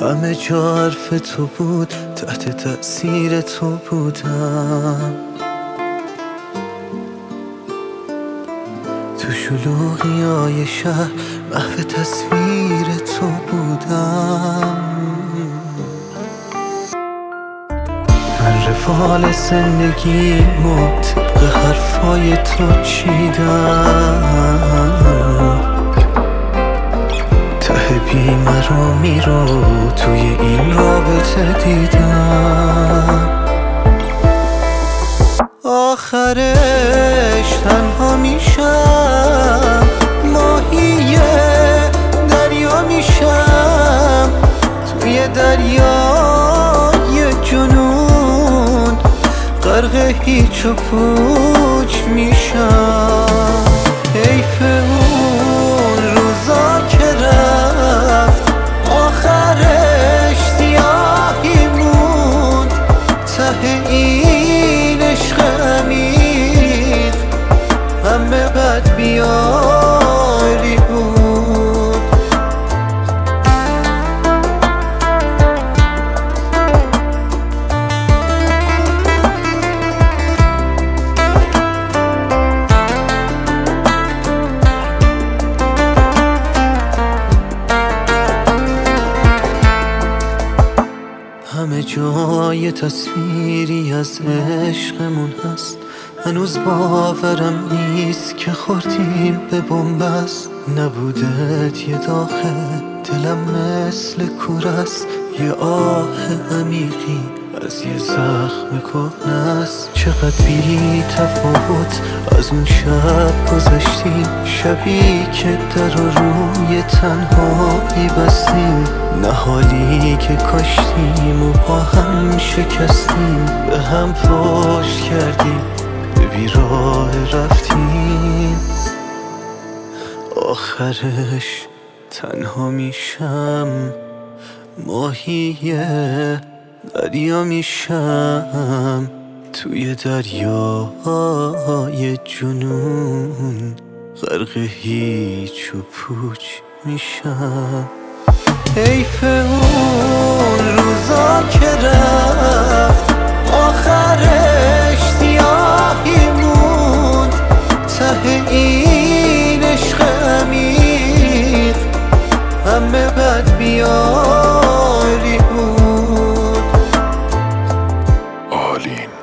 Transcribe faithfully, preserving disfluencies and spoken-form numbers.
همه جا حرف تو بود، تحت تأثیر تو بودم. تو شلوغی های شهر محو تصویر تو بودم. من رفال زندگیمو طبق حرفای تو چیدم. ته بیمه رو میرو توی این رابطه دیدم. آخرش تنها میشم، ماهی دریا میشم. توی دریای جنون غرق هیچ و پوچ میشم. حیف اون روزا که رفت، آخرش سیاهی موند. ته این عشق عمیق همه بد بیاری بود. همه جای تصویری از عشقمون هست، هنوز باورم نیست که خوردیم به بنبست. نبودت یه داغه، دلم مثل کورست، یه آه عمیقی از یه زخم کهنست. چقدر بی تفاوت از اون شب گذشتیم، شبی که در و روی تنهایی بستیم. نهالی که کاشتیم و با هم شکستیم، به هم پشت کردیم، به بیراه رفتیم. آخرش تنها میشم، ماهی دریا میشم. توی دریای جنون غرق هیچ و پوچ میشم. حیف اون روزا که رفت، آخرش سیاهی موند. ته این عشق عمیق همه بد بیاری بود. آلین.